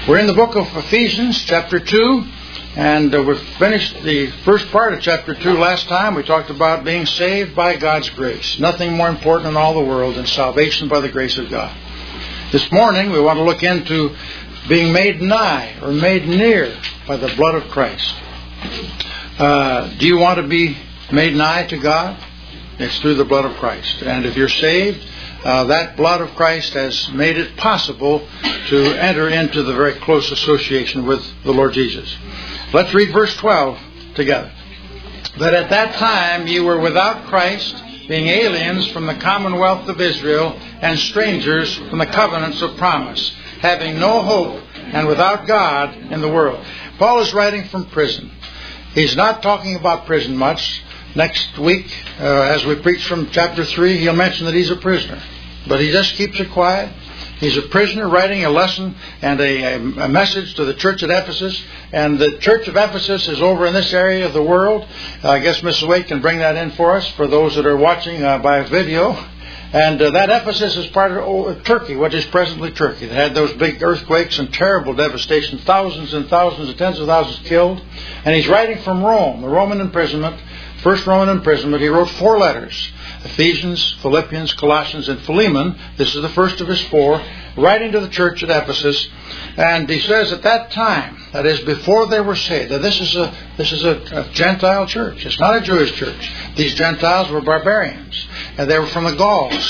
We're in the book of Ephesians, chapter 2, and we finished the first part of chapter 2 last time. We talked about being saved by God's grace. Nothing more important in all the world than salvation by the grace of God. This morning, we want to look into being made nigh or made near by the blood of Christ. Do you want to be made nigh to God? It's through the blood of Christ. And if you're saved, that blood of Christ has made it possible to enter into the very close association with the Lord Jesus. Let's read verse 12 together. That at that time you were without Christ, being aliens from the commonwealth of Israel and strangers from the covenants of promise, having no hope and without God in the world. Paul is writing from prison. He's not talking about prison much. Next week, as we preach from chapter 3, he'll mention that he's a prisoner. But he just keeps it quiet. He's a prisoner writing a lesson and a message to the church at Ephesus. And the church of Ephesus is over in this area of the world. I guess Mrs. Wade can bring that in for us for those that are watching by video. And that Ephesus is part of Turkey, what is presently Turkey. They had those big earthquakes and terrible devastation, thousands and thousands, tens of thousands killed. And he's writing from Rome, the Roman imprisonment, first Roman imprisonment. He wrote 4 letters. Ephesians, Philippians, Colossians, and Philemon. This is the first of his 4, writing to the church at Ephesus. And he says at that time, that is before they were saved, that this is a Gentile church. It's not a Jewish church. These Gentiles were barbarians, and they were from the Gauls.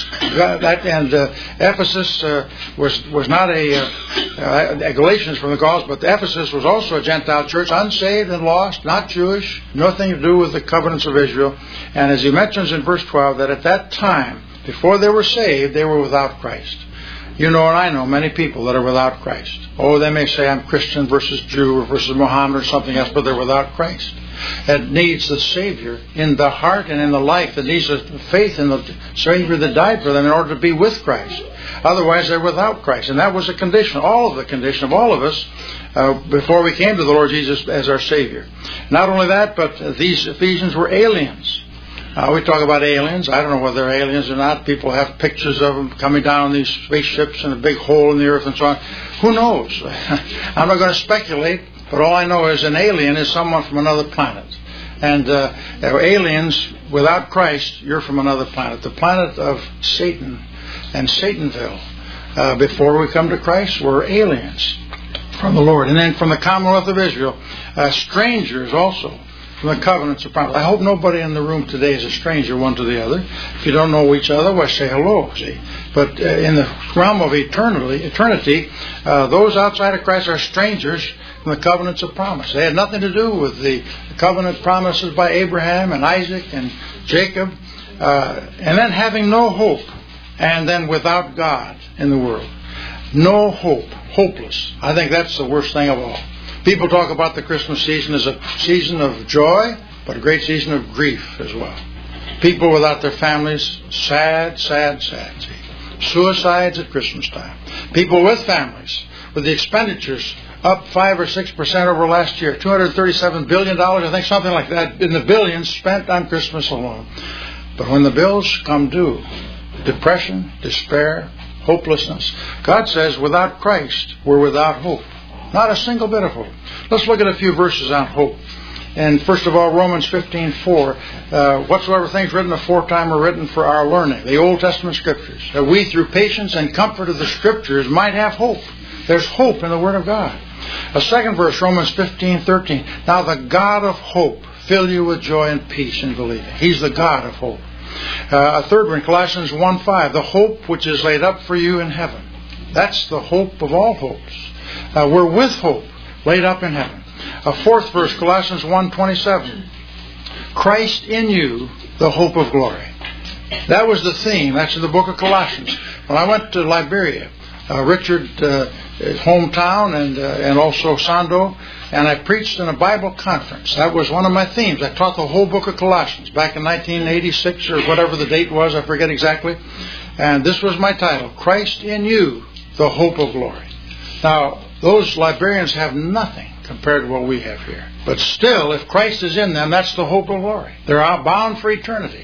Ephesus was not Galatians from the Gauls, but Ephesus was also a Gentile church, unsaved and lost, not Jewish, nothing to do with the covenants of Israel. And as he mentions in verse 12, that at that time, before they were saved, they were without Christ. You know, and I know many people that are without Christ. Oh, they may say I'm Christian versus Jew or versus Muhammad or something else, but they're without Christ. It needs the Savior in the heart and in the life. It needs the faith in the Savior that died for them in order to be with Christ. Otherwise, they're without Christ. And that was a condition, the condition of all of us before we came to the Lord Jesus as our Savior. Not only that, but these Ephesians were aliens. We talk about aliens. I don't know whether they're aliens or not. People have pictures of them coming down these spaceships in a big hole in the earth and so on. Who knows? I'm not going to speculate, but all I know is an alien is someone from another planet. And aliens, without Christ, you're from another planet. The planet of Satan and Satanville. Before we come to Christ, we're aliens from the Lord. And then from the commonwealth of Israel, strangers also. From the covenants of promise. I hope nobody in the room today is a stranger one to the other. If you don't know each other, well, say hello, see. But in the realm of eternity, those outside of Christ are strangers from the covenants of promise. They had nothing to do with the covenant promises by Abraham and Isaac and Jacob. And then having no hope, and then without God in the world. No hope. Hopeless. I think that's the worst thing of all. People talk about the Christmas season as a season of joy, but a great season of grief as well. People without their families, sad. Suicides at Christmas time. People with families, with the expenditures up 5 or 6% over last year. $237 billion, I think something like that, in the billions spent on Christmas alone. But when the bills come due, depression, despair, hopelessness. God says without Christ, we're without hope. Not a single bit of hope. Let's look at a few verses on hope. And first of all, Romans 15:4. Whatsoever things written aforetime are written for our learning. The Old Testament Scriptures. That we through patience and comfort of the Scriptures might have hope. There's hope in the Word of God. A second verse, Romans 15:13. Now the God of hope fill you with joy and peace in believing. He's the God of hope. A third one, Colossians 1:5. The hope which is laid up for you in heaven. That's the hope of all hopes. We're with hope, laid up in heaven. A fourth verse, Colossians 1:27. Christ in you, the hope of glory. That was the theme. That's in the book of Colossians. When I went to Liberia, Richard's hometown, and also Sando, and I preached in a Bible conference. That was one of my themes. I taught the whole book of Colossians back in 1986 or whatever the date was. I forget exactly. And this was my title, Christ in you, the hope of glory. Now, those Liberians have nothing compared to what we have here. But still, if Christ is in them, that's the hope of glory. They're bound for eternity.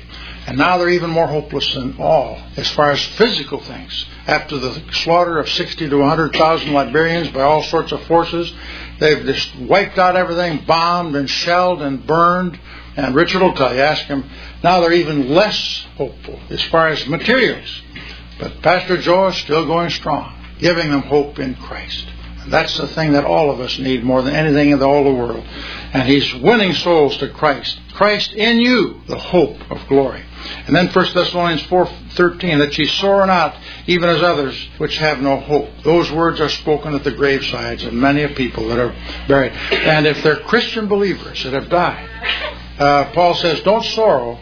And now they're even more hopeless than all as far as physical things. After the slaughter of 60 to 100,000 Liberians by all sorts of forces, they've just wiped out everything, bombed and shelled and burned. And Richard will tell you, ask him, now they're even less hopeful as far as materials. But Pastor Joe is still going strong, giving them hope in Christ. And that's the thing that all of us need more than anything in all the world. And he's winning souls to Christ. Christ in you, the hope of glory. And then 1 Thessalonians 4:13, that ye sorrow not, even as others which have no hope. Those words are spoken at the gravesides of many people that are buried. And if they're Christian believers that have died, Paul says, don't sorrow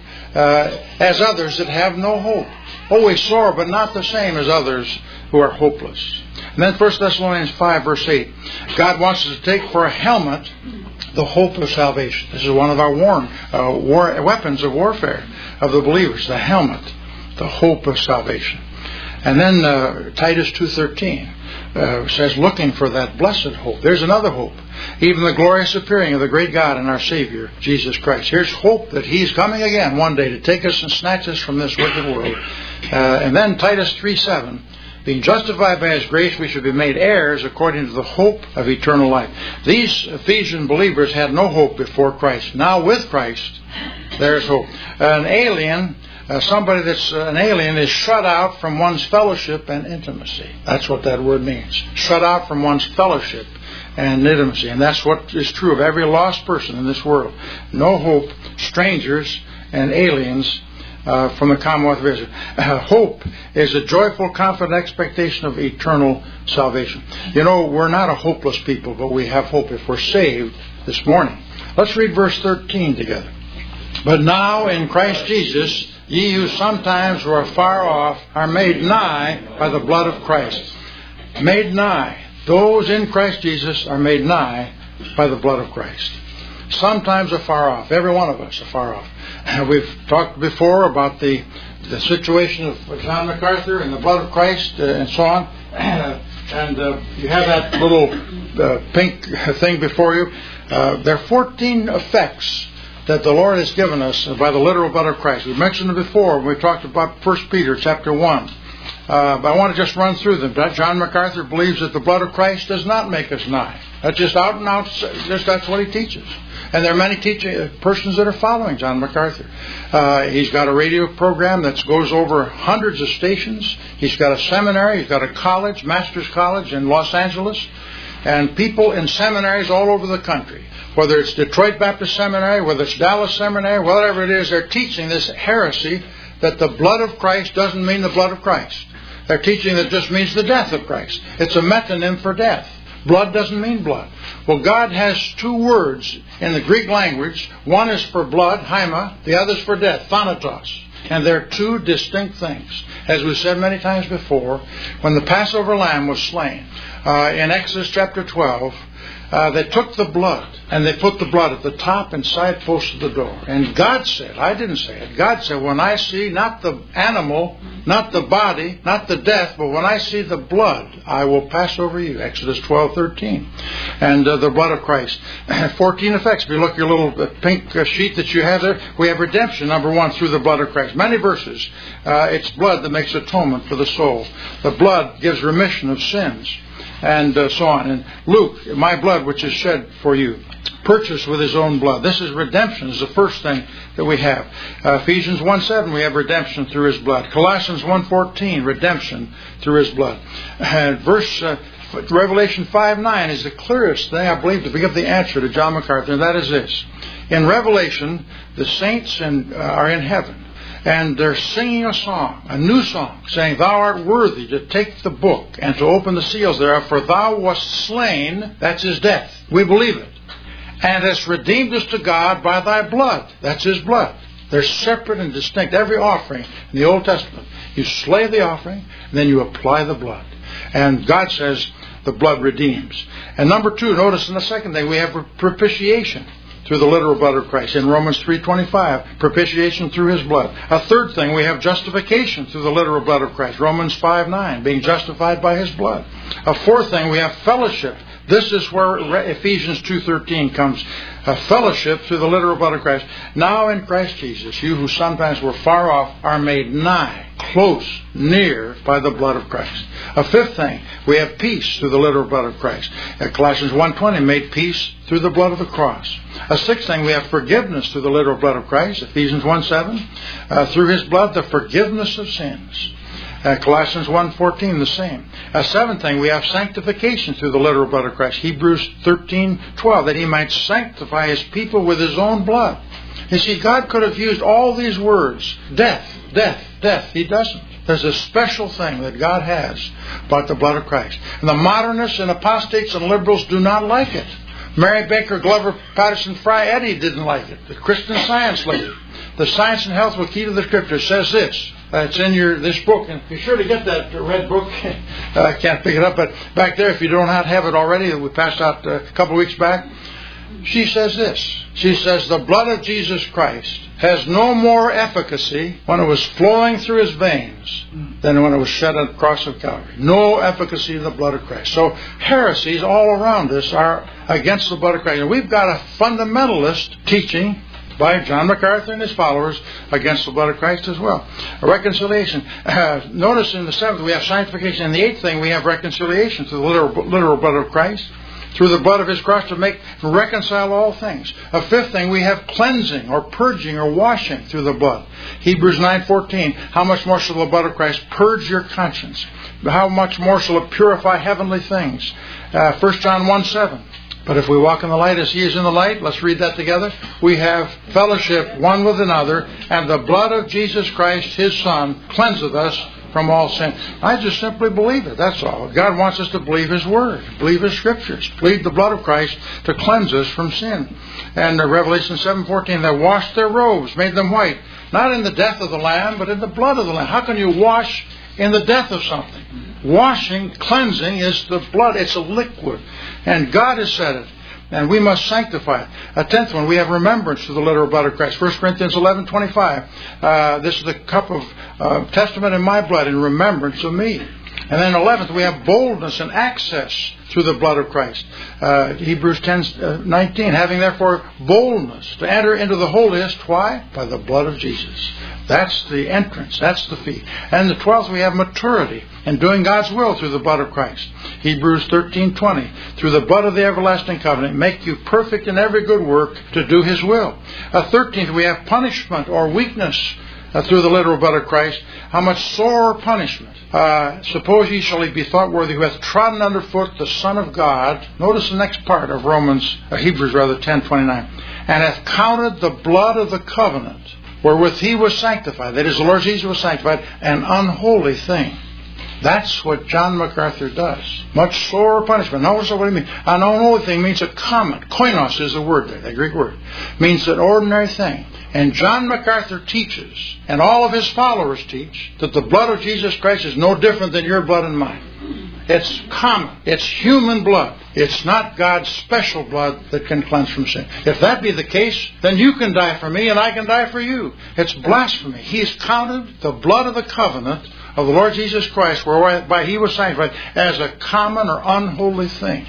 as others that have no hope. Always sorrow, but not the same as others who are hopeless. And then 1 Thessalonians 5, verse 8, God wants us to take for a helmet the hope of salvation. This is one of our weapons of warfare of the believers, the helmet, the hope of salvation. And then Titus 2:13 says, looking for that blessed hope. There's another hope. Even the glorious appearing of the great God and our Savior, Jesus Christ. Here's hope that He's coming again one day to take us and snatch us from this wicked world. And then Titus 3:7, being justified by His grace, we should be made heirs according to the hope of eternal life. These Ephesian believers had no hope before Christ. Now with Christ, there's hope. An alien, somebody that's an alien, is shut out from one's fellowship and intimacy. That's what that word means. Shut out from one's fellowship and intimacy. And that's what is true of every lost person in this world. No hope, strangers and aliens from the Commonwealth of Israel. Hope is a joyful, confident expectation of eternal salvation. You know, we're not a hopeless people, but we have hope if we're saved this morning. Let's read verse 13 together. But now in Christ Jesus, ye who sometimes were far off are made nigh by the blood of Christ. Made nigh. Those in Christ Jesus are made nigh by the blood of Christ. Sometimes afar off. Every one of us afar off. We've talked before about the situation of John MacArthur and the blood of Christ and so on. And you have that little pink thing before you. There are 14 effects that the Lord has given us by the literal blood of Christ. We mentioned them before when we talked about 1 Peter chapter 1. But I want to just run through them. John MacArthur believes that the blood of Christ does not make us nigh. That's just out and out, that's what he teaches. And there are many persons that are following John MacArthur. He's got a radio program that goes over hundreds of stations. He's got a seminary. He's got a college, master's college in Los Angeles. And people in seminaries all over the country, whether it's Detroit Baptist Seminary, whether it's Dallas Seminary, whatever it is, they're teaching this heresy that the blood of Christ doesn't mean the blood of Christ. They're teaching that it just means the death of Christ. It's a metonym for death. Blood doesn't mean blood. Well, God has two words in the Greek language. One is for blood, haima. The other is for death, thanatos. And they're two distinct things. As we've said many times before, when the Passover lamb was slain, in Exodus chapter 12, they took the blood and they put the blood at the top and side posts of the door. And God said, I didn't say it, God said, when I see not the animal, not the body, not the death, but when I see the blood, I will pass over you. Exodus 12:13. And the blood of Christ. 14 effects. If you look at your little pink sheet that you have there, we have redemption, number one, through the blood of Christ. Many verses. It's blood that makes atonement for the soul. The blood gives remission of sins. And so on. And Luke, my blood which is shed for you, purchased with His own blood. This is redemption. This is the first thing that we have. Ephesians 1:7, we have redemption through His blood. Colossians 1:14, redemption through His blood. Revelation 5:9 is the clearest thing, I believe, to give the answer to John MacArthur, and that is this. In Revelation, the saints are in heaven. And they're singing a song, a new song, saying, Thou art worthy to take the book and to open the seals thereof, for Thou wast slain, that's His death. We believe it. And hast redeemed us to God by Thy blood. That's His blood. They're separate and distinct. Every offering in the Old Testament, you slay the offering, and then you apply the blood. And God says the blood redeems. And number two, notice in the second thing, we have propitiation through the literal blood of Christ. In Romans 3:25, propitiation through His blood. A third thing, we have justification through the literal blood of Christ. Romans 5:9, being justified by His blood. A fourth thing, we have fellowship. This is where Ephesians 2:13 comes. A fellowship through the literal blood of Christ. Now in Christ Jesus, you who sometimes were far off are made nigh, close, near by the blood of Christ. A fifth thing, we have peace through the literal blood of Christ. Colossians 1:20 made peace through the blood of the cross. A sixth thing, we have forgiveness through the literal blood of Christ. Ephesians 1:7, through His blood, the forgiveness of sins. Colossians 1:14, the same. A seventh thing, we have sanctification through the literal blood of Christ. Hebrews 13:12, that He might sanctify His people with His own blood. You see, God could have used all these words, death, death, death. He doesn't. There's a special thing that God has about the blood of Christ. And the modernists and apostates and liberals do not like it. Mary Baker Glover Patterson Fry Eddy didn't like it. The Christian Science lady. The Science and Health with Key to the Scripture says this. It's in this book, and be sure to get that red book. I can't pick it up, but back there, if you don't have it already, we passed out a couple of weeks back. She says this. She says, the blood of Jesus Christ has no more efficacy when it was flowing through His veins than when it was shed on the cross of Calvary. No efficacy in the blood of Christ. So heresies all around us are against the blood of Christ. And we've got a fundamentalist teaching by John MacArthur and his followers against the blood of Christ as well. A reconciliation. Notice in the seventh we have sanctification. In the eighth thing we have reconciliation through the literal blood of Christ. Through the blood of His cross to reconcile all things. A fifth thing, we have cleansing or purging or washing through the blood. Hebrews 9:14, how much more shall the blood of Christ purge your conscience? How much more shall it purify heavenly things? 1 John 1:7. But if we walk in the light as He is in the light, let's read that together. We have fellowship one with another, and the blood of Jesus Christ, His Son, cleanseth us from all sin. I just simply believe it. That's all. God wants us to believe His Word, believe His Scriptures, believe the blood of Christ to cleanse us from sin. And Revelation 7:14, they washed their robes, made them white, not in the death of the Lamb, but in the blood of the Lamb. How can you wash in the death of something? Washing, cleansing is the blood. It's a liquid. And God has said it. And we must sanctify it. A tenth one, we have remembrance to the literal blood of Christ. 1 Corinthians 11:25. This is the cup of testament in my blood in remembrance of me. And then 11th, we have boldness and access through the blood of Christ. Hebrews 10:19, having therefore boldness to enter into the holiest. Why? By the blood of Jesus. That's the entrance. That's the fee. And the 12th, we have maturity in doing God's will through the blood of Christ. Hebrews 13:20, through the blood of the everlasting covenant, make you perfect in every good work to do His will. 13th, we have punishment or weakness through the literal blood of Christ. How much sore punishment? Suppose ye shall be thought worthy who hath trodden under foot the Son of God. Notice the next part of Hebrews 10:29. And hath counted the blood of the covenant wherewith He was sanctified, that is, the Lord Jesus was sanctified, an unholy thing. That's what John MacArthur does. Much sore punishment. Notice what it means. An unholy thing means a common. Koinos is the word there, the Greek word. Means an ordinary thing. And John MacArthur teaches, and all of his followers teach, that the blood of Jesus Christ is no different than your blood and mine. It's common. It's human blood. It's not God's special blood that can cleanse from sin. If that be the case, then you can die for me and I can die for you. It's blasphemy. He's counted the blood of the covenant of the Lord Jesus Christ, whereby He was sanctified, as a common or unholy thing.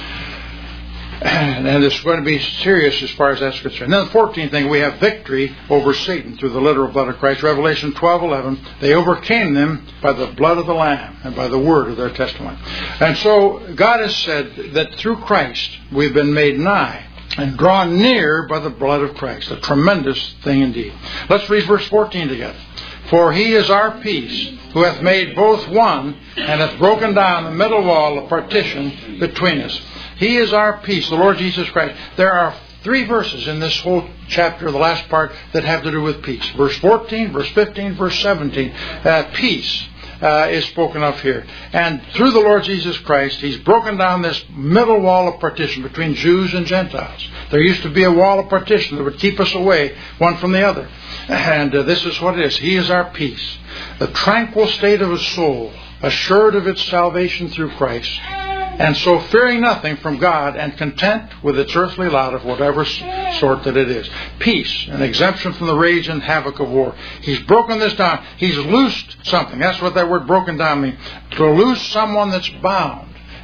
And it's going to be serious as far as that's concerned. And then the 14th thing, we have victory over Satan through the literal blood of Christ. Revelation 12:11, they overcame them by the blood of the Lamb and by the word of their testimony. And so God has said that through Christ we've been made nigh and drawn near by the blood of Christ. A tremendous thing indeed. Let's read verse 14 together. For He is our peace, who hath made both one, and hath broken down the middle wall of partition between us. He is our peace, the Lord Jesus Christ. There are 3 verses in this whole chapter, the last part, that have to do with peace. Verse 14, verse 15, verse 17. Peace is spoken of here. And through the Lord Jesus Christ, He's broken down this middle wall of partition between Jews and Gentiles. There used to be a wall of partition that would keep us away one from the other. And this is what it is. He is our peace. The tranquil state of a soul, assured of its salvation through Christ, and so fearing nothing from God and content with its earthly lot of whatever sort that it is. Peace, an exemption from the rage and havoc of war. He's broken this down. He's loosed something. That's what that word broken down means. To loose someone that's bound.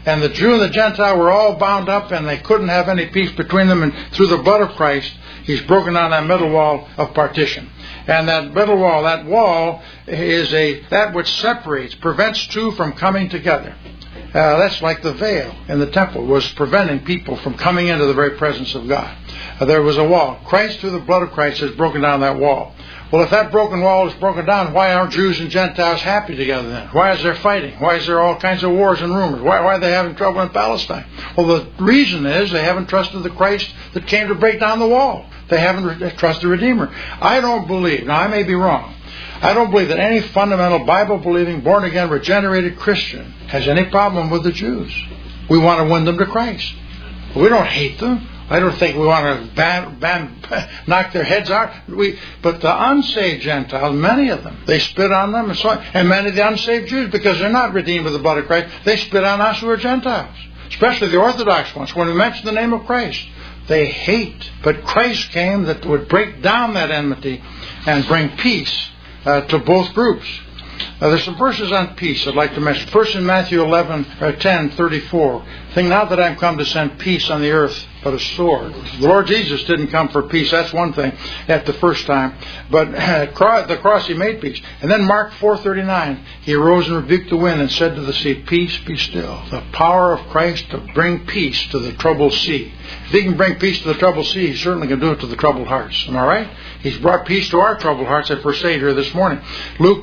And the Jew and the Gentile were all bound up, and they couldn't have any peace between them. And through the blood of Christ, He's broken down that middle wall of partition. And that middle wall, that wall is that which separates, prevents two from coming together. That's like the veil in the temple was preventing people from coming into the very presence of God. There was a wall. Christ, through the blood of Christ, has broken down that wall. Well, if that broken wall is broken down, why aren't Jews and Gentiles happy together then? Why is there fighting? Why is there all kinds of wars and rumors? Why are they having trouble in Palestine? Well, the reason is they haven't trusted the Christ that came to break down the wall. They haven't trusted the Redeemer. I don't believe, now I may be wrong, I don't believe that any fundamental Bible-believing, born-again, regenerated Christian has any problem with the Jews. We want to win them to Christ. We don't hate them. I don't think we want to knock their heads out. But the unsaved Gentiles, many of them, they spit on them, and many of the unsaved Jews, because they're not redeemed with the blood of Christ, they spit on us who are Gentiles, especially the Orthodox ones. When we mention the name of Christ, they hate. But Christ came that would break down that enmity and bring peace to both groups. There's some verses on peace I'd like to mention. First in Matthew 10:34. Think not that I am come to send peace on the earth, but a sword. The Lord Jesus didn't come for peace. That's one thing at the first time. But at the cross He made peace. And then Mark 4:39, He arose and rebuked the wind and said to the sea, peace, be still. The power of Christ to bring peace to the troubled sea. If He can bring peace to the troubled sea, He certainly can do it to the troubled hearts. Am I right? He's brought peace to our troubled hearts at First Aid here this morning. Luke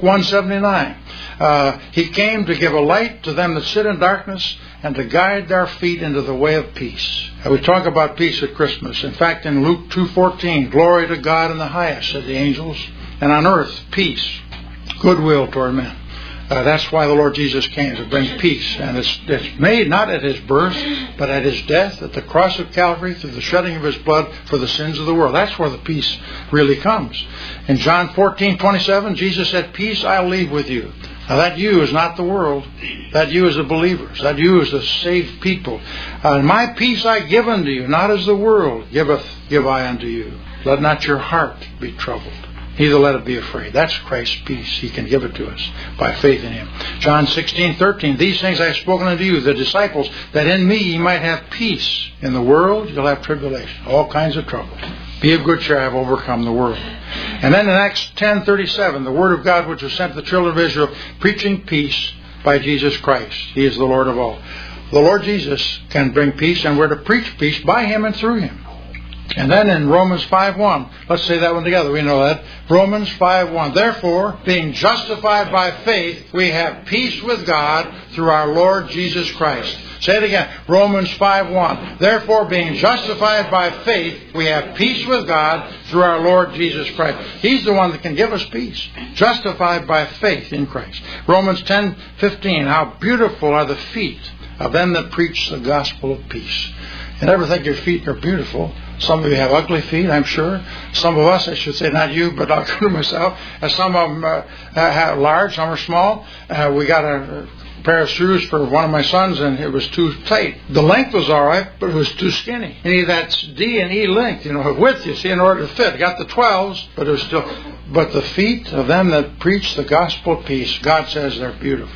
1:79. He came to give a light to them that sit in darkness and to guide their feet into the way of peace. We talk about peace at Christmas. In fact, in Luke 2:14, glory to God in the highest, said the angels, and on earth, peace, goodwill toward men. That's why the Lord Jesus came, to bring peace. And it's made not at His birth, but at His death, at the cross of Calvary, through the shedding of His blood for the sins of the world. That's where the peace really comes. In John 14:27, Jesus said, peace I leave with you. Now that you is not the world. That you is the believers. That you is the saved people. My peace I give unto you, not as the world giveth, give I unto you. Let not your heart be troubled, neither let it be afraid. That's Christ's peace. He can give it to us by faith in Him. John 16:13, these things I have spoken unto you, the disciples, that in me ye might have peace. In the world you'll have tribulation, all kinds of trouble. Be of good cheer, I have overcome the world. And then in Acts 10:37, the word of God which was sent to the children of Israel, preaching peace by Jesus Christ. He is the Lord of all. The Lord Jesus can bring peace, and we're to preach peace by Him and through Him. And then in Romans 5:1, let's say that one together, we know that. Romans 5:1, therefore, being justified by faith, we have peace with God through our Lord Jesus Christ. Say it again. Romans 5:1. Therefore, being justified by faith, we have peace with God through our Lord Jesus Christ. He's the one that can give us peace. Justified by faith in Christ. Romans 10:15. How beautiful are the feet of them that preach the gospel of peace. You never think your feet are beautiful. Some of you have ugly feet, I'm sure. Some of us, I should say, not you, but I'll go to myself. Some of them have large, some are small. We got a pair of shoes for one of my sons, and it was too tight. The length was all right, but it was too skinny. You need that D and E length, width, you see, in order to fit. I got the 12s, but it was still. But the feet of them that preach the gospel of peace, God says they're beautiful.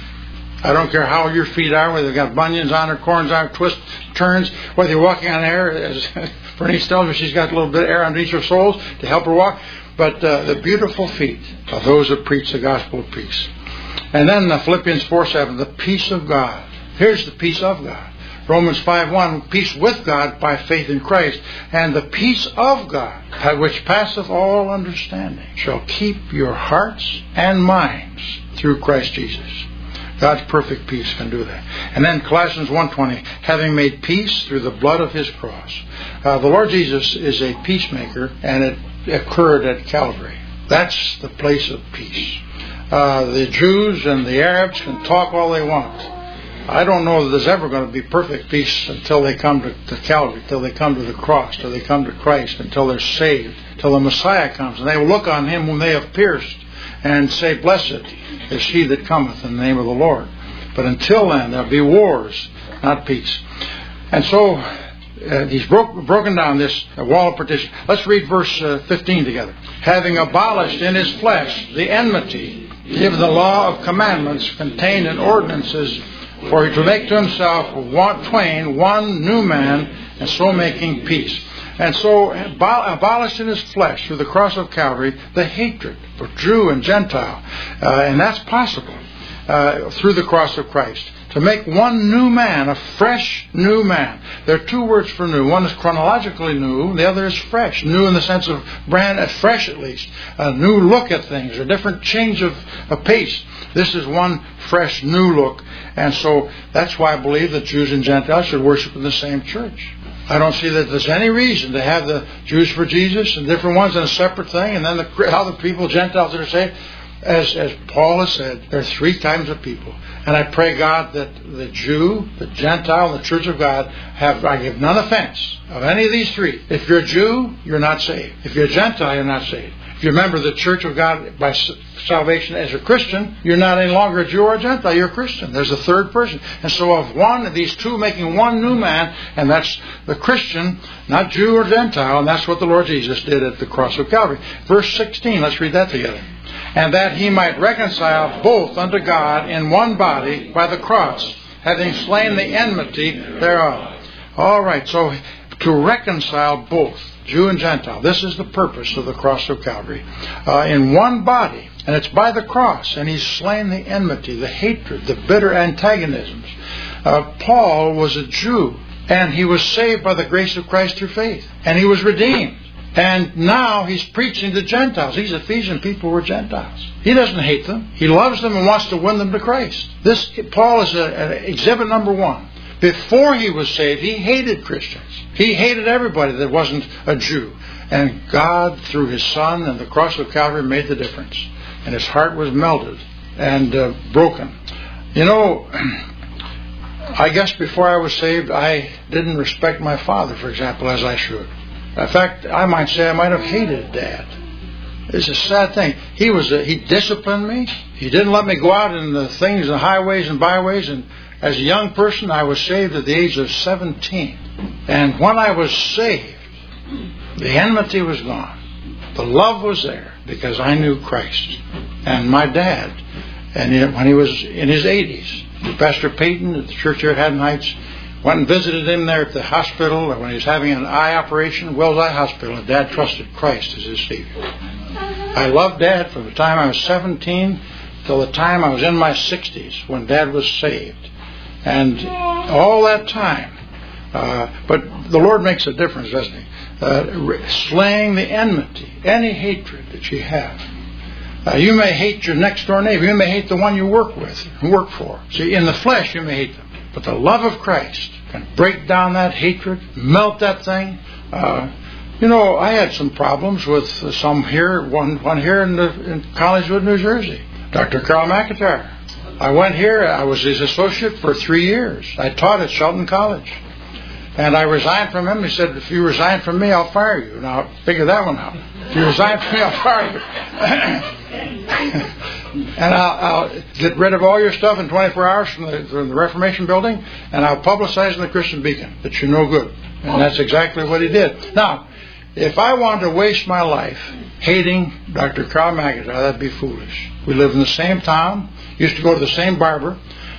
I don't care how your feet are, whether they've got bunions on or corns on, twists, turns, whether you're walking on air. As Bernice tells me, she's got a little bit of air underneath her soles to help her walk. But the beautiful feet of those that preach the gospel of peace. And then Philippians 4:7, the peace of God. Here's the peace of God. Romans 5:1, peace with God by faith in Christ. And the peace of God, which passeth all understanding, shall keep your hearts and minds through Christ Jesus. God's perfect peace can do that. And then Colossians 1:20, having made peace through the blood of His cross. The Lord Jesus is a peacemaker, and it occurred at Calvary. That's the place of peace. The Jews and the Arabs can talk all they want. I don't know that there's ever going to be perfect peace until they come to Calvary, till they come to the cross, till they come to Christ, until they're saved, till the Messiah comes. And they will look on Him whom they have pierced and say, blessed is He that cometh in the name of the Lord. But until then, there'll be wars, not peace. And so He's broken down this wall of partition. Let's read verse 15 together. Having abolished in His flesh the enmity, give the law of commandments contained in ordinances For to make to himself one new man, and so making peace. And so abolished in his flesh through the cross of Calvary the hatred for Jew and Gentile. And that's possible through the cross of Christ. To make one new man, a fresh new man. There are two words for new. One is chronologically new, the other is fresh. New in the sense of fresh at least. A new look at things, a different change of pace. This is one fresh new look. And so that's why I believe that Jews and Gentiles should worship in the same church. I don't see that there's any reason to have the Jews for Jesus and different ones in a separate thing, and then the other people, Gentiles that are saved. As Paul has said, there are three kinds of people. And I pray, God, that the Jew, the Gentile, and the Church of God I give none offense of any of these three. If you're a Jew, you're not saved. If you're a Gentile, you're not saved. If you're a member of the Church of God by salvation as a Christian, you're not any longer a Jew or a Gentile, you're a Christian. There's a third person. And so of these two making one new man, and that's the Christian, not Jew or Gentile, and that's what the Lord Jesus did at the cross of Calvary. Verse 16, let's read that together. And that he might reconcile both unto God in one body by the cross, having slain the enmity thereof. All right, so to reconcile both, Jew and Gentile. This is the purpose of the cross of Calvary. In one body, and it's by the cross, and he's slain the enmity, the hatred, the bitter antagonisms. Paul was a Jew, and he was saved by the grace of Christ through faith, and he was redeemed. And now he's preaching to Gentiles. These Ephesian people were Gentiles. He doesn't hate them. He loves them and wants to win them to Christ. Paul is exhibit number one. Before he was saved, he hated Christians. He hated everybody that wasn't a Jew. And God, through his Son and the cross of Calvary, made the difference. And his heart was melted and broken. You know, I guess before I was saved, I didn't respect my father, for example, as I should. In fact, I might say I might have hated Dad. It's a sad thing. He disciplined me. He didn't let me go out in the things, the highways and byways. And as a young person, I was saved at the age of 17. And when I was saved, the enmity was gone. The love was there because I knew Christ. And my dad, and when he was in his 80s, Pastor Peyton at the church here at Haddon Heights, went and visited him there at the hospital when he was having an eye operation, Wells Eye Hospital, and Dad trusted Christ as his Savior. I loved Dad from the time I was 17 till the time I was in my 60s when Dad was saved. And all that time, but the Lord makes a difference, doesn't he? Slaying the enmity, any hatred that you have. You may hate your next door neighbor. You may hate the one you work with, work for. See, in the flesh you may hate them. But the love of Christ can break down that hatred, melt that thing. I had some problems with some here, one here in Collingswood, New Jersey. Dr. Carl McIntyre. I went here. I was his associate for 3 years. I taught at Shelton College. And I resigned from him. He said, if you resign from me, I'll fire you. Now, figure that one out. If you resign from me, I'll fire you. And I'll get rid of all your stuff in 24 hours from the Reformation building, and I'll publicize in the Christian Beacon that you're no good. And that's exactly what he did. Now, if I wanted to waste my life hating Dr. Carl McIntyre, that'd be foolish. We live in the same town, used to go to the same barber.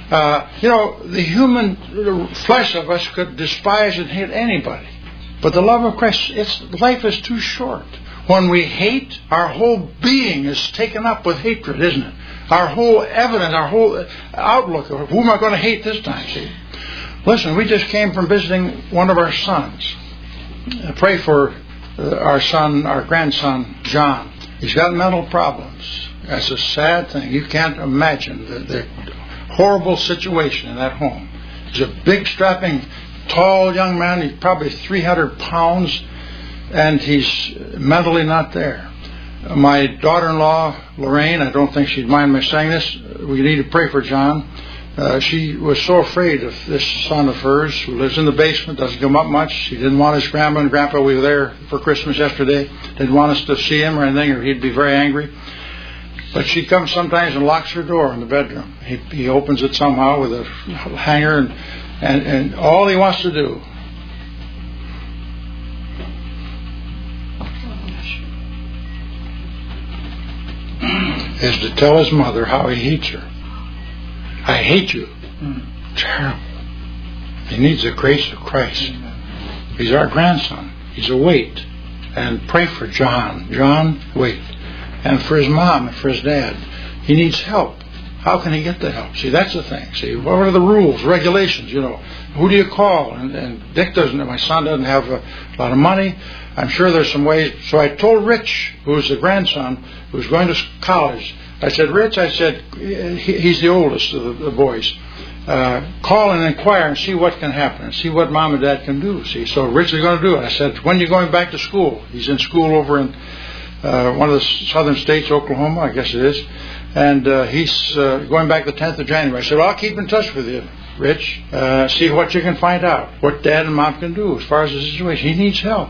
The human flesh of us could despise and hate anybody. But the love of Christ, life is too short. When we hate, our whole being is taken up with hatred, isn't it? Our whole evidence, our whole outlook of who am I going to hate this time, see? Listen, we just came from visiting one of our sons. Pray for our son, our grandson, John. He's got mental problems. That's a sad thing. You can't imagine the horrible situation in that home. He's a big, strapping, tall young man. He's probably 300 pounds. And he's mentally not there. My daughter-in-law, Lorraine, I don't think she'd mind me saying this. We need to pray for John. She was so afraid of this son of hers who lives in the basement, doesn't come up much. She didn't want his grandma and grandpa. We were there for Christmas yesterday. Didn't want us to see him or anything, or he'd be very angry. But she comes sometimes and locks her door in the bedroom. He opens it somehow with a hanger, and all he wants to do is to tell his mother how he hates her. I hate you. Terrible. He needs the grace of Christ. He's our grandson. He's a weight. And pray for John. John, wait. And for his mom and for his dad. He needs help. How can he get the help? See, that's the thing. See, what are the rules, regulations, Who do you call? And Dick my son doesn't have a lot of money. I'm sure there's some ways. So I told Rich, who's the grandson, who's going to college, I said, Rich, he's the oldest of the boys. Call and inquire and see what can happen and see what mom and dad can do. See, so Rich is going to do it. I said, when are you going back to school? He's in school over in one of the southern states, Oklahoma, I guess it is. And he's going back the 10th of January. I said, well, I'll keep in touch with you, Rich. See what you can find out, what dad and mom can do as far as the situation. He needs help.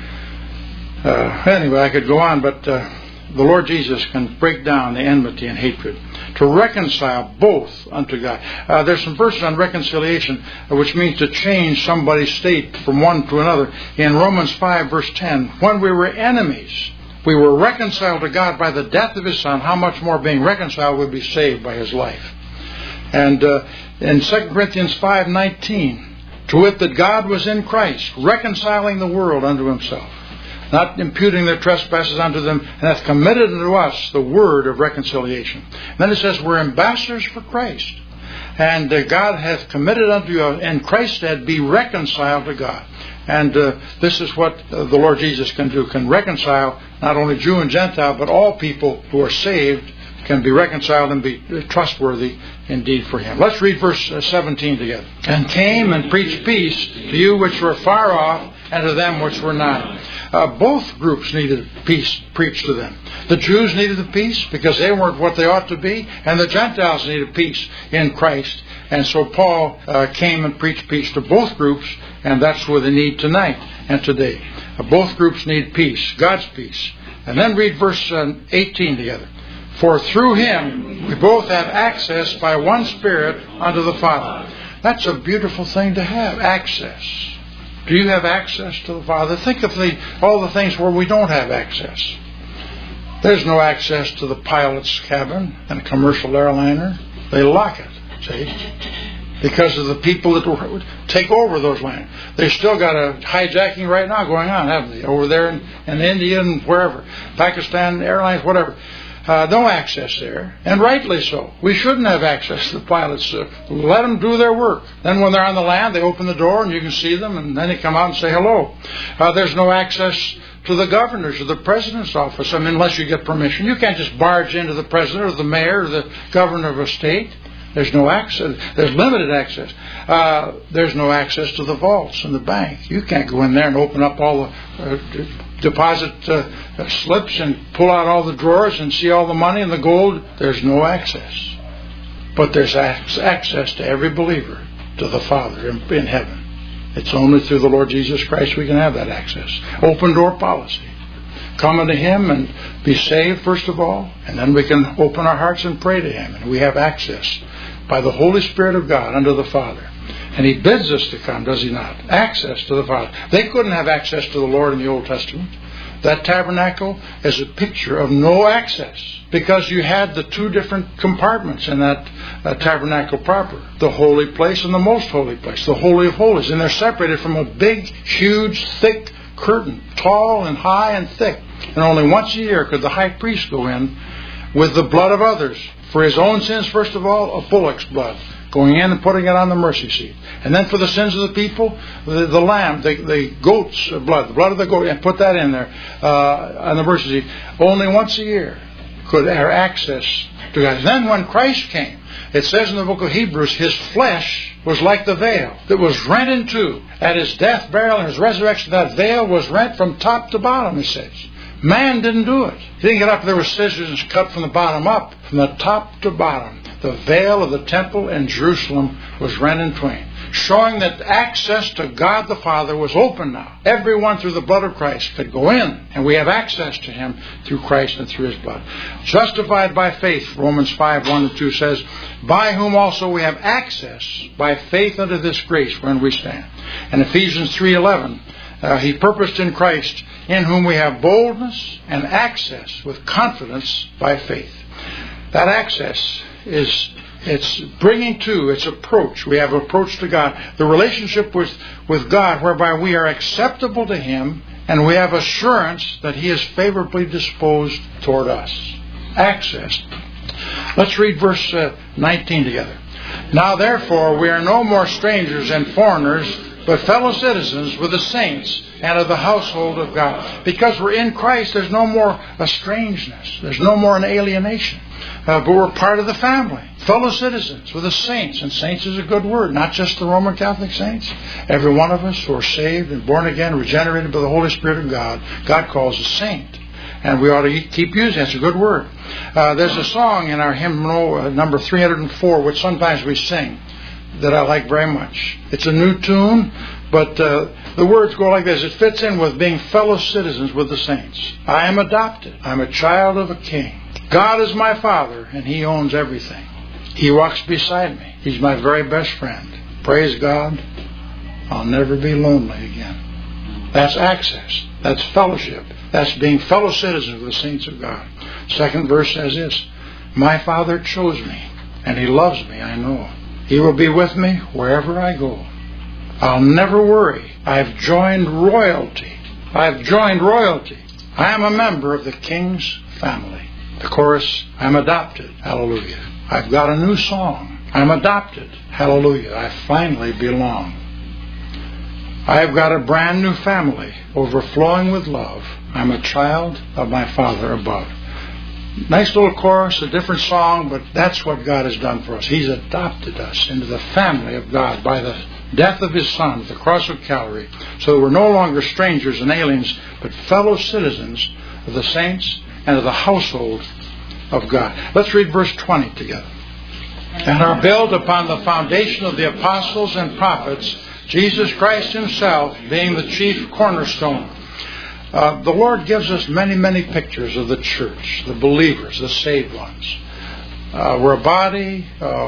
Anyway, I could go on, but the Lord Jesus can break down the enmity and hatred to reconcile both unto God. There's some verses on reconciliation, which means to change somebody's state from one to another. In Romans 5, verse 10, when we were enemies, we were reconciled to God by the death of His Son. How much more being reconciled would be saved by His life? And in 2 Corinthians 5:19, to wit that God was in Christ, reconciling the world unto Himself, not imputing their trespasses unto them, and hath committed unto us the word of reconciliation. And then it says we're ambassadors for Christ. And God hath committed unto you in Christ's stead, be reconciled to God. And this is what the Lord Jesus can do, can reconcile not only Jew and Gentile, but all people who are saved can be reconciled and be trustworthy indeed for Him. Let's read verse 17 together. And came and preached peace to you which were far off, and to them which were nigh. Both groups needed peace preached to them. The Jews needed the peace because they weren't what they ought to be, and the Gentiles needed peace in Christ. And so Paul came and preached peace to both groups, and that's what they need tonight and today. Both groups need peace, God's peace. And then read verse 18 together. For through Him we both have access by one Spirit unto the Father. That's a beautiful thing to have, access. Do you have access to the Father? Think of all the things where we don't have access. There's no access to the pilot's cabin in a commercial airliner. They lock it, see? Because of the people that will take over those lands. They've still got a hijacking right now going on, haven't they? Over there in India and wherever. Pakistan Airlines, whatever. No access there, and rightly so. We shouldn't have access to the pilots. Let them do their work. Then when they're on the land, they open the door and you can see them, and then they come out and say hello. There's no access to the governor's or the president's office, unless you get permission. You can't just barge into the president or the mayor or the governor of a state. There's no access. There's limited access. There's no access to the vaults in the bank. You can't go in there and open up all the deposit slips and pull out all the drawers and see all the money and the gold. There's no access. But there's access to every believer to the Father in heaven. It's only through the Lord Jesus Christ we can have that access. Open door policy. Come unto Him and be saved first of all, and then we can open our hearts and pray to Him, and we have access by the Holy Spirit of God unto the Father. And He bids us to come, does He not? Access to the Father. They couldn't have access to the Lord in the Old Testament. That tabernacle is a picture of no access, because you had the two different compartments in that tabernacle proper. The holy place and the most holy place, the Holy of Holies. And they're separated from a big, huge, thick curtain, tall and high and thick. And only once a year could the high priest go in with the blood of others. For his own sins, first of all, a bullock's blood, going in and putting it on the mercy seat. And then for the sins of the people, the lamb, the goat's blood, the blood of the goat, and put that in there on the mercy seat. Only once a year could have access to God. And then when Christ came, it says in the book of Hebrews, His flesh was like the veil that was rent in two. At His death, burial, and His resurrection, that veil was rent from top to bottom, it says. Man didn't do it. He didn't get up there with scissors and cut from the bottom up. From the top to bottom, the veil of the temple in Jerusalem was rent in twain, showing that access to God the Father was open now. Everyone through the blood of Christ could go in, and we have access to Him through Christ and through His blood. Justified by faith, Romans 5:1-2 says, by whom also we have access by faith unto this grace wherein we stand. And Ephesians 3:11, He purposed in Christ, in whom we have boldness and access with confidence by faith. That access is It's bringing to, it's approach. We have approach to God. The relationship with God whereby we are acceptable to Him and we have assurance that He is favorably disposed toward us. Access. Let's read verse 19 together. Now therefore we are no more strangers and foreigners, but fellow citizens with the saints and of the household of God. Because we're in Christ, there's no more estrangeness. There's no more an alienation. But we're part of the family. Fellow citizens with the saints. And saints is a good word. Not just the Roman Catholic saints. Every one of us who are saved and born again, regenerated by the Holy Spirit of God, God calls a saint. And we ought to keep using it. It's a good word. There's a song in our hymnal, number 304, which sometimes we sing, that I like very much. It's a new tune, but the words go like this. It fits in with being fellow citizens with the saints. I am adopted. I'm a child of a king. God is my Father, and He owns everything. He walks beside me. He's my very best friend. Praise God. I'll never be lonely again. That's access. That's fellowship. That's being fellow citizens with the saints of God. Second verse says this. My Father chose me, and He loves me, I know. He will be with me wherever I go. I'll never worry. I've joined royalty. I've joined royalty. I am a member of the King's family. The chorus, I'm adopted. Hallelujah. I've got a new song. I'm adopted. Hallelujah. I finally belong. I've got a brand new family, overflowing with love. I'm a child of my Father above. Nice little chorus, a different song, but that's what God has done for us. He's adopted us into the family of God by the death of His Son at the cross of Calvary, so that we're no longer strangers and aliens, but fellow citizens of the saints and of the household of God. Let's read verse 20 together. And are built upon the foundation of the apostles and prophets, Jesus Christ Himself being the chief cornerstone. The Lord gives us many, many pictures of the church, the believers, the saved ones. We're a body,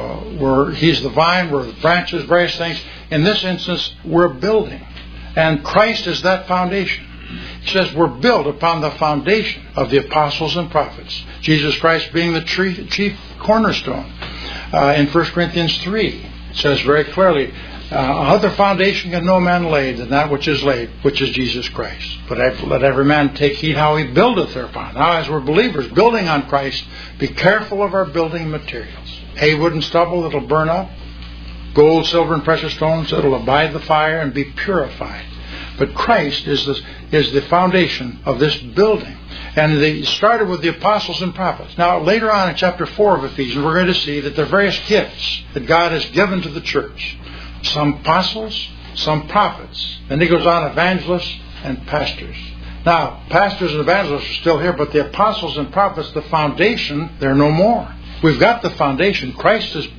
He's the vine, we're the branches, various things. In this instance, we're a building. And Christ is that foundation. He says we're built upon the foundation of the apostles and prophets. Jesus Christ being the chief cornerstone. In 1 Corinthians 3, it says very clearly, other foundation can no man lay than that which is laid, which is Jesus Christ. But let every man take heed how he buildeth thereupon. Now, as we're believers building on Christ, be careful of our building materials. Hay, wood, and stubble that'll burn up. Gold, silver, and precious stones that'll abide the fire and be purified. But Christ is the foundation of this building. And they started with the apostles and prophets. Now, later on in chapter 4 of Ephesians, we're going to see that there are various gifts that God has given to the church. Some apostles, some prophets. Then he goes on, evangelists and pastors. Now, pastors and evangelists are still here, but the apostles and prophets, the foundation, they're no more. We've got the foundation. Christ has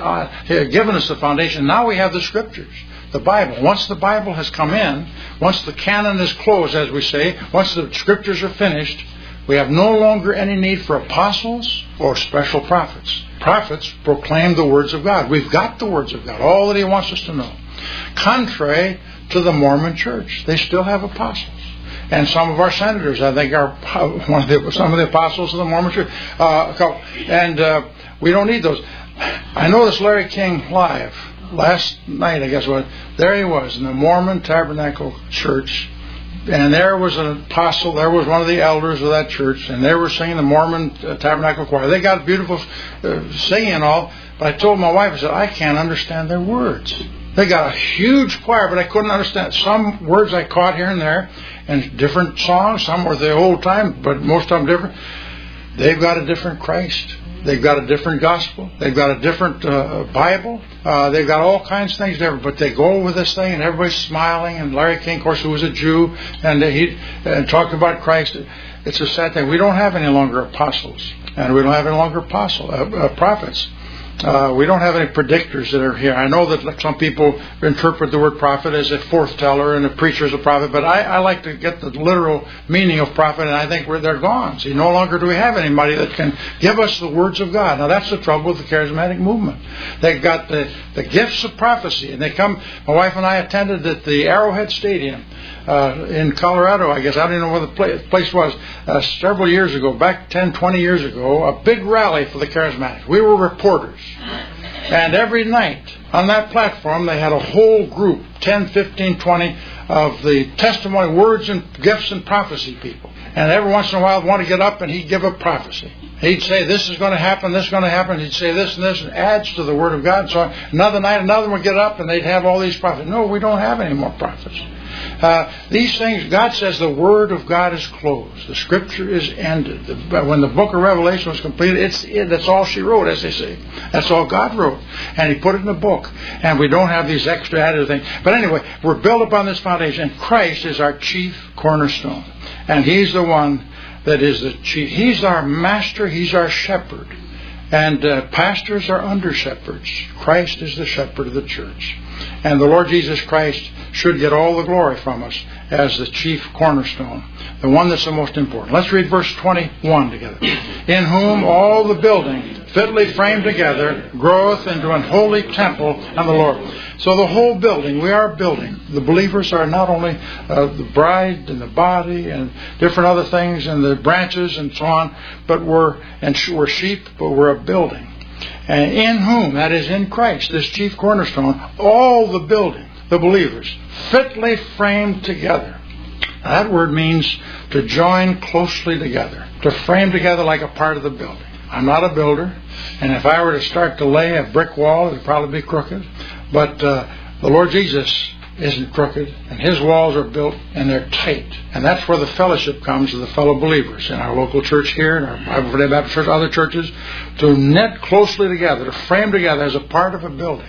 given us the foundation. Now we have the Scriptures, the Bible. Once the Bible has come in, once the canon is closed, as we say, once the Scriptures are finished, we have no longer any need for apostles or special prophets. Prophets proclaim the words of God. We've got the words of God, all that He wants us to know. Contrary to the Mormon Church, they still have apostles. And some of our senators, I think, are some of the apostles of the Mormon Church. We don't need those. I noticed Larry King live last night, I guess it was. There he was in the Mormon Tabernacle Church. And there was an apostle, there was one of the elders of that church, and they were singing the Mormon Tabernacle Choir. They got beautiful singing and all, but I told my wife, I said, I can't understand their words. They got a huge choir, but I couldn't understand. Some words I caught here and there, and different songs. Some were the old time, but most of them different. They've got a different Christ. They've got a different gospel. They've got a different Bible. They've got all kinds of things there. But they go with this thing, and everybody's smiling. And Larry King, of course, who was a Jew, and he talked about Christ. It's a sad thing. We don't have any longer apostles, and we don't have any longer prophets. We don't have any predictors that are here. I know that some people interpret the word prophet as a forth-teller and a preacher as a prophet, but I like to get the literal meaning of prophet, and I think they're gone. See, no longer do we have anybody that can give us the words of God. Now, that's the trouble with the charismatic movement. They've got the gifts of prophecy, and they come. My wife and I attended at the Arrowhead Stadium in Colorado, I guess. I don't even know where the place was. Several years ago, back 10, 20 years ago, a big rally for the charismatics. We were reporters. And every night on that platform they had a whole group, 10, 15, 20 of the testimony, words and gifts and prophecy people. And every once in a while they'd want to get up and he'd give a prophecy. He'd say, this is going to happen, this is going to happen. He'd say this and this, and adds to the Word of God. So another night, another one would get up and they'd have all these prophets. No, we don't have any more prophets. These things, God says the Word of God is closed. The Scripture is ended. When the book of Revelation was completed, that's all she wrote, as they say. That's all God wrote. And He put it in the book. And we don't have these extra added things. But anyway, we're built upon this foundation. And Christ is our chief cornerstone. And He's the one that is the chief. He's our master. He's our shepherd. And pastors are under shepherds. Christ is the shepherd of the church. And the Lord Jesus Christ should get all the glory from us as the chief cornerstone, the one that's the most important. Let's read verse 21 together. In whom all the building, fitly framed together, groweth into an holy temple on the Lord. So the whole building, we are building. The believers are not only the bride and the body and different other things and the branches and so on, but we're sheep, but we're a building. And in whom, that is in Christ, this chief cornerstone, all the building, the believers, fitly framed together. Now, that word means to join closely together, to frame together like a part of the building. I'm not a builder, and if I were to start to lay a brick wall, it would probably be crooked. But the Lord Jesus isn't crooked, and His walls are built, and they're tight. And that's where the fellowship comes to the fellow believers in our local church here, in our Bible Baptist Church, other churches, to knit closely together, to frame together as a part of a building.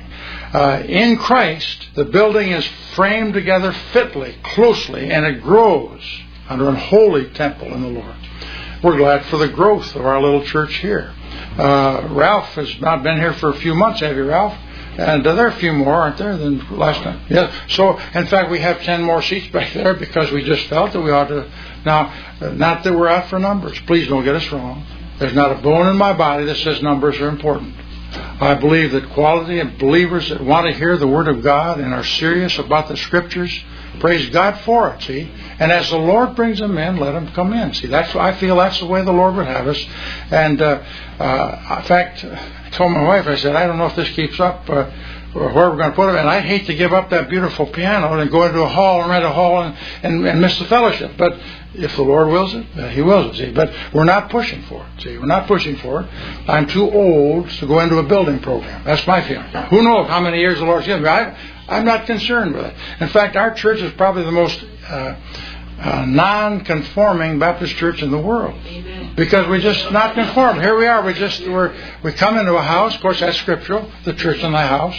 In Christ, the building is framed together fitly, closely, and it grows under an holy temple in the Lord. We're glad for the growth of our little church here. Ralph has not been here for a few months, have you, Ralph? And there are a few more, aren't there, than last time? Yeah. So, in fact, we have 10 more seats back there because we just felt that we ought to. Now, not that we're out for numbers. Please don't get us wrong. There's not a bone in my body that says numbers are important. I believe that quality of believers that want to hear the Word of God and are serious about the Scriptures, praise God for it, see? And as the Lord brings them in, let them come in. See, I feel that's the way the Lord would have us. And, in fact, I told my wife, I said, I don't know if this keeps up, or where we're going to put it. And I'd hate to give up that beautiful piano and go into a hall and rent a hall and miss the fellowship. But if the Lord wills it, He wills it, see. But we're not pushing for it, see. We're not pushing for it. I'm too old to go into a building program. That's my feeling. Who knows how many years the Lord's given me. I'm not concerned with it. In fact, our church is probably the most non-conforming Baptist church in the world. Amen. Because we're just not conformed. Here we are. We come into a house. Of course, that's scriptural. The church in thy house.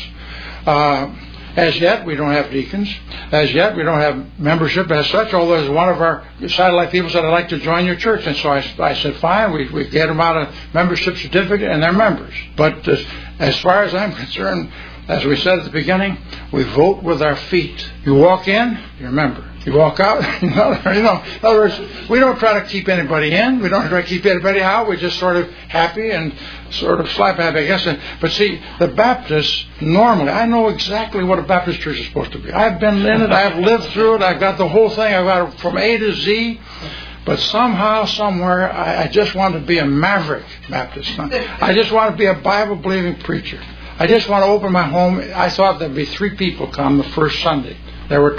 As yet, we don't have deacons. As yet, we don't have membership as such, although as one of our satellite people said, I'd like to join your church. And so I said, fine. We get them out a membership certificate, and they're members. But as far as I'm concerned, as we said at the beginning, we vote with our feet. You walk in, you're a member. You walk out, in other words, we don't try to keep anybody in. We don't try to keep anybody out. We're just sort of happy and sort of slap happy, I guess. But see, the Baptists, normally, I know exactly what a Baptist church is supposed to be. I've been in it. I've lived through it. I've got the whole thing. I've got it from A to Z. But somehow, somewhere, I just want to be a maverick Baptist. I just want to be a Bible-believing preacher. I just want to open my home. I thought there'd be 3 people come the first Sunday. There were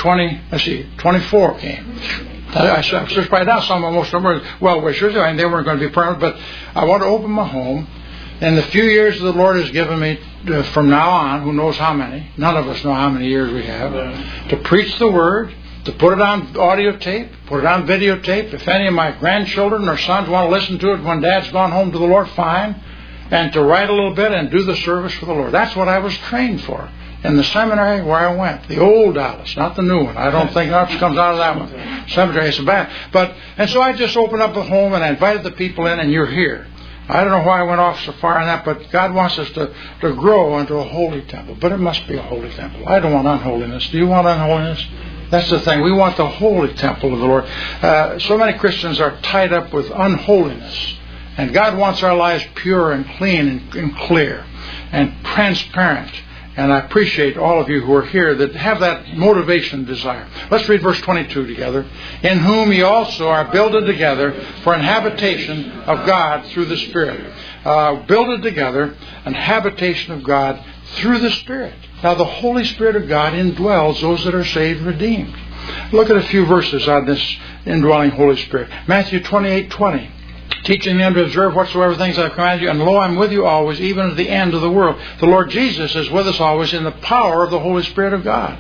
24 came. I searched right now. Some of most of them were well-wishers, and they weren't going to be permanent. But I want to open my home. In the few years the Lord has given me from now on, who knows how many, none of us know how many years we have, to preach the Word, to put it on audio tape, put it on videotape. If any of my grandchildren or sons want to listen to it when Dad's gone home to the Lord, fine. And to write a little bit and do the service for the Lord. That's what I was trained for in the seminary where I went. The old Dallas, not the new one. I don't think much comes out of that one. Seminary is bad. And so I just opened up the home and I invited the people in, and you're here. I don't know why I went off so far on that, but God wants us to grow into a holy temple. But it must be a holy temple. I don't want unholiness. Do you want unholiness? That's the thing. We want the holy temple of the Lord. So many Christians are tied up with unholiness. And God wants our lives pure and clean and clear and transparent And I appreciate all of you who are here that have that motivation and desire. Let's read verse 22 together. In whom ye also are builded together for an habitation of God through the Spirit. Builded together, an habitation of God through the Spirit. Now the Holy Spirit of God indwells those that are saved and redeemed. Look at a few verses on this indwelling Holy Spirit. Matthew 28:20. Teaching them to observe whatsoever things I have commanded you, and lo, I'm with you always, even to the end of the world. The Lord Jesus is with us always in the power of the Holy Spirit of God.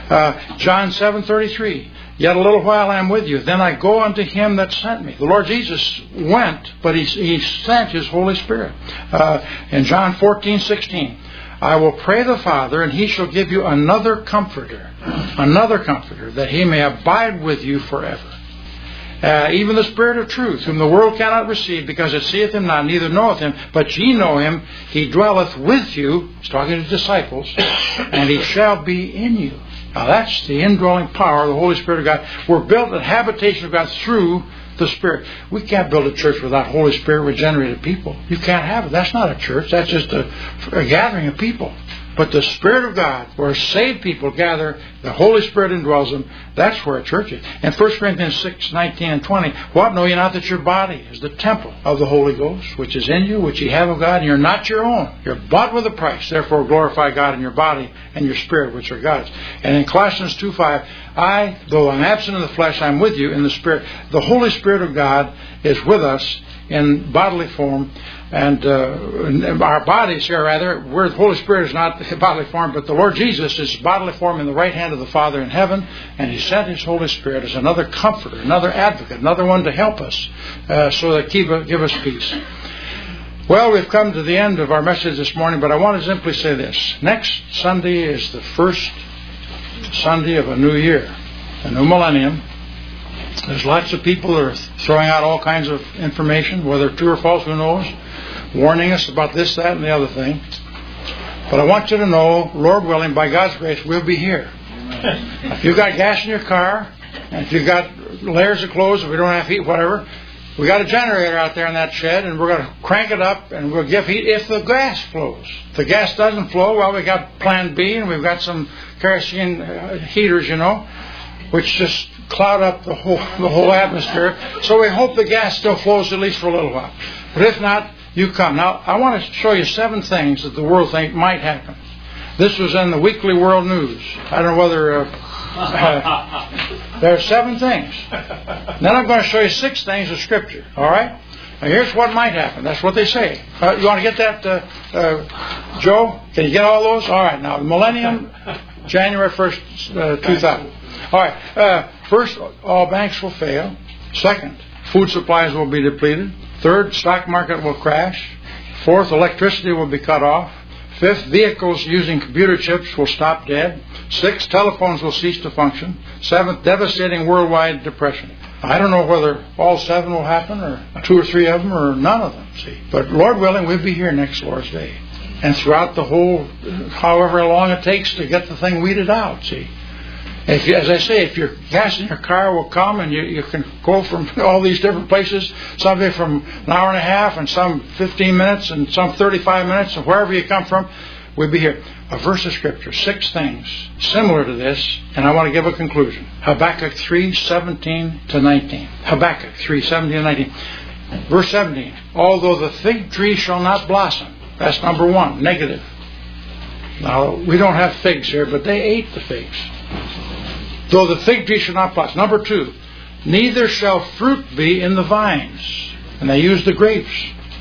John 7:33. Yet a little while I am with you, then I go unto him that sent me. The Lord Jesus went, but he sent his Holy Spirit. In John 14:16. I will pray the Father, and he shall give you another comforter, that he may abide with you forever. Even the Spirit of truth, whom the world cannot receive, because it seeth him not, neither knoweth him, but ye know him. He dwelleth with you, he's talking to disciples, and he shall be in you. Now that's the indwelling power of the Holy Spirit of God. We're built in habitation of God through the Spirit. We can't build a church without Holy Spirit regenerated people. You can't have it. That's not a church. That's just a gathering of people. But the Spirit of God, where saved people gather, the Holy Spirit indwells them, that's where a church is. In 1 Corinthians 6:19 and 20, what know ye not that your body is the temple of the Holy Ghost, which is in you, which ye have of God, and you're not your own. You're bought with a price. Therefore glorify God in your body and your spirit, which are God's. And in Colossians 2:5, I, though I'm absent in the flesh, I'm with you in the Spirit. The Holy Spirit of God is with us in bodily form. And our bodies here, rather, where the Holy Spirit is not bodily form, but the Lord Jesus is bodily form in the right hand of the Father in heaven, and he sent his Holy Spirit as another comforter, another advocate, another one to help us, so that give us peace. Well, we've come to the end of our message this morning, but I want to simply say this. Next Sunday is the first Sunday of a new year, a new millennium. There's lots of people that are throwing out all kinds of information, whether true or false, who knows, warning us about this, that, and the other thing. But I want you to know, Lord willing, by God's grace, we'll be here. If you've got gas in your car, and if you've got layers of clothes, if we don't have heat, whatever, we got a generator out there in that shed, and we're going to crank it up, and we'll give heat if the gas flows. If the gas doesn't flow, well, we got Plan B, and we've got some kerosene heaters, which just cloud up the whole atmosphere. So we hope the gas still flows at least for a little while. But if not, you come. Now, I want to show you 7 things that the world think might happen. This was in the Weekly World News. I don't know whether... there are 7 things. Then I'm going to show you 6 things of Scripture. All right? Now, here's what might happen. That's what they say. You want to get that, Joe? Can you get all those? All right. Now, the millennium, January 1st, 2000. All right. First, all banks will fail. Second, food supplies will be depleted. Third, stock market will crash. Fourth, electricity will be cut off. Fifth, vehicles using computer chips will stop dead. Sixth, telephones will cease to function. Seventh, devastating worldwide depression. I don't know whether all 7 will happen, or 2 or 3 of them, or none of them. See, but Lord willing, we'll be here next Lord's Day, and throughout the whole, however long it takes to get the thing weeded out. See. As I say, if your gas in your car will come, and you can go from all these different places, some from an hour and a half, and some 15 minutes, and some 35 minutes, and wherever you come from, we'll be here. A verse of Scripture, 6 things similar to this, and I want to give a conclusion. Habakkuk 3:17 to 19. Habakkuk 3:17 to 19. Verse 17. Although the fig tree shall not blossom. That's number 1, negative. Now, we don't have figs here, but they ate the figs. Though the fig tree shall not blossom. Number 2, neither shall fruit be in the vines. And they use the grapes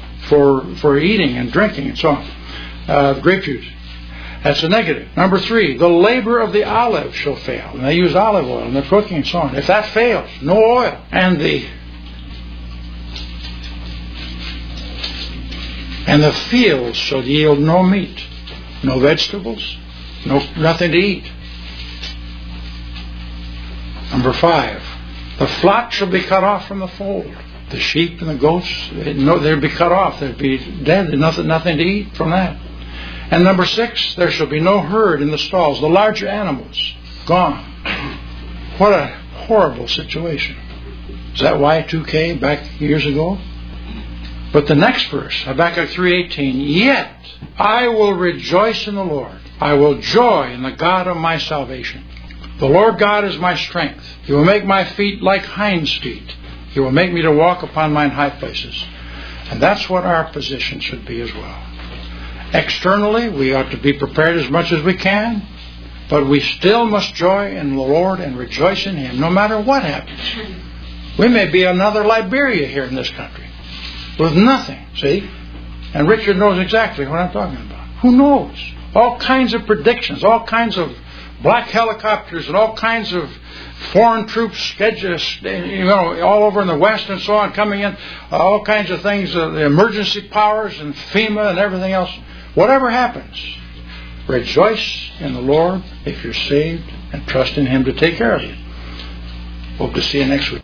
for eating and drinking and so on. Grape juice. That's a negative. Number 3, the labor of the olive shall fail. And they use olive oil in their cooking and so on. If that fails, no oil. And the fields shall yield no meat, no vegetables, nothing to eat. Number 5, the flock shall be cut off from the fold. The sheep and the goats, they'd be cut off. They'd be dead. There's nothing to eat from that. And number 6, there shall be no herd in the stalls. The larger animals, gone. What a horrible situation. Is that Y2K back years ago? But the next verse, Habakkuk 3:18, yet I will rejoice in the Lord. I will joy in the God of my salvation. The Lord God is my strength. He will make my feet like hinds' feet. He will make me to walk upon mine high places. And that's what our position should be as well. Externally, we ought to be prepared as much as we can, but we still must joy in the Lord and rejoice in Him no matter what happens. We may be another Liberia here in this country with nothing, see? And Richard knows exactly what I'm talking about. Who knows? All kinds of predictions, all kinds of black helicopters and all kinds of foreign troops scheduled, all over in the West and so on, coming in, all kinds of things, the emergency powers and FEMA and everything else. Whatever happens, rejoice in the Lord if you're saved and trust in Him to take care of you. Hope to see you next week.